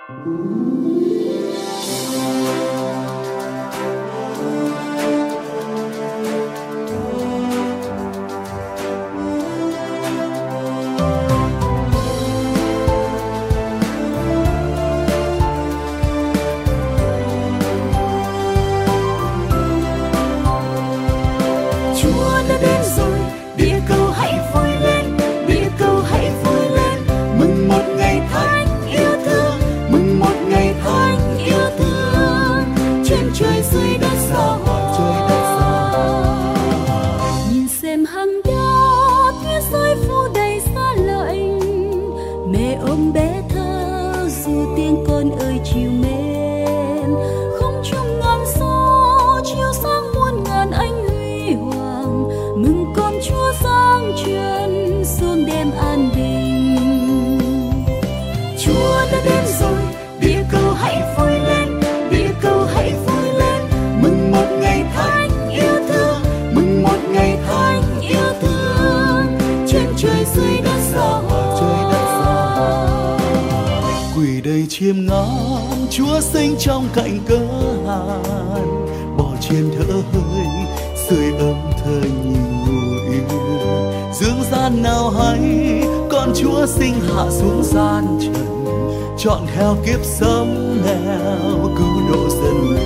chiêm ngắm Chúa sinh trong cạnh cớ hàn, bỏ trên thở hơi sưởi ấm thời nhìn ngồi dương gian nào hay con Chúa sinh hạ xuống gian trần, chọn theo kiếp sống nghèo cứu độ dân người.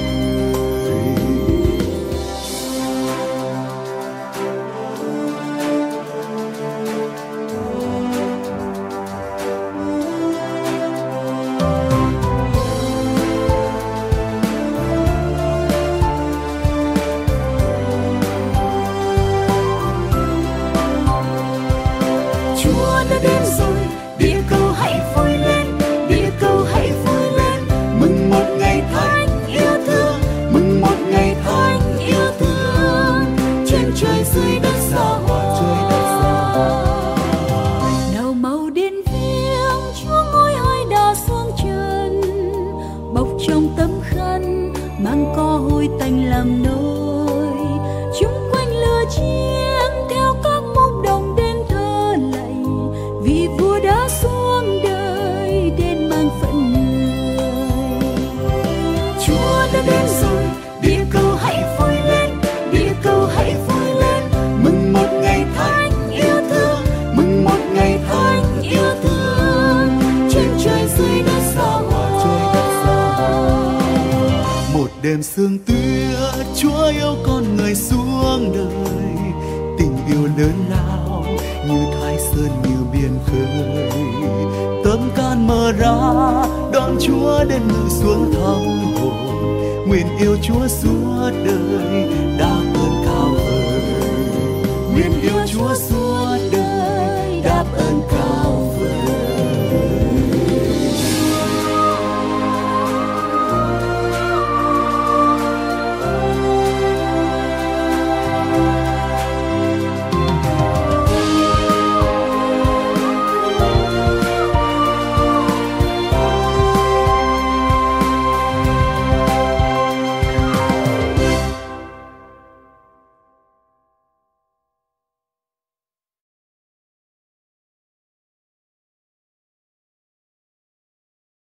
Đêm sương tuyết Chúa yêu con người xuống đời, tình yêu lớn lao như Thái Sơn nhiều biển khơi, tâm can mở ra đón Chúa đến ngự xuống thăm hồn, nguyện yêu Chúa suốt đời đã ơn cao vời, nguyện yêu Chúa suốt